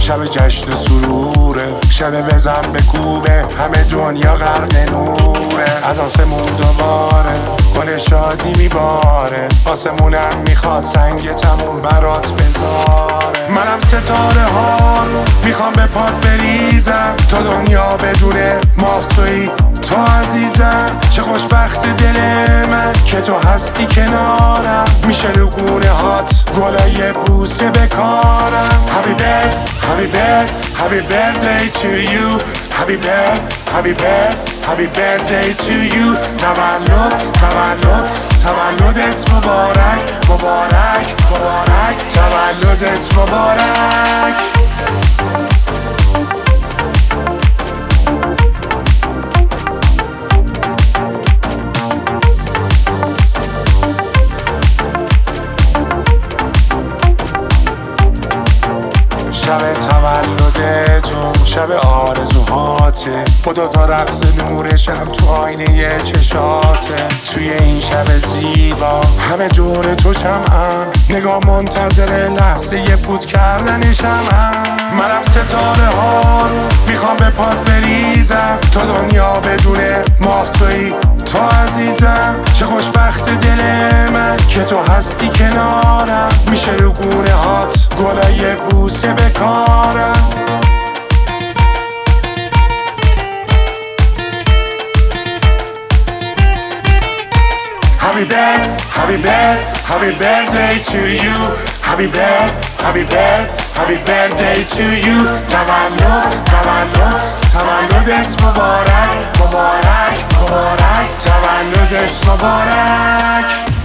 شب جشن سروره، شب بزن به کوبه، همه دنیا غرق نوره. از آسمون دوباره گل شادی میباره، آسمونم میخواد سنگ تموم برات بذاره. منم ستاره ها رو میخوام به پات بریزم، تا دنیا بدونه ماه تویی، تو عزیزم. چه خوشبخت دل من که تو هستی کنارم، میشه لگونه هات گلای بوسه بکارم. Happy birthday to you, happy birthday to you. تولدت مبارک، مبارک، مبارک، تولدت مبارک. شب تولد تو، شب آرزوهاته، با دوتا رقص نورشم تو آینه چشاته. توی این شب زیبا همه دور تو شمعم، نگاه منتظر لحظه ی فوت کردن شمعم. منم ستاره ها رو میخوام به پات بریزم، تا دنیا بدونه ماه تویی، تو عزیزم. چه خوشبخت دل من که تو هستی کنارم، میشه لگونه هات گلای بوسه بکارم. Happy birthday to you, happy birthday to you. تولدت مبارک، مبارک، مبارک، تولدت مبارک.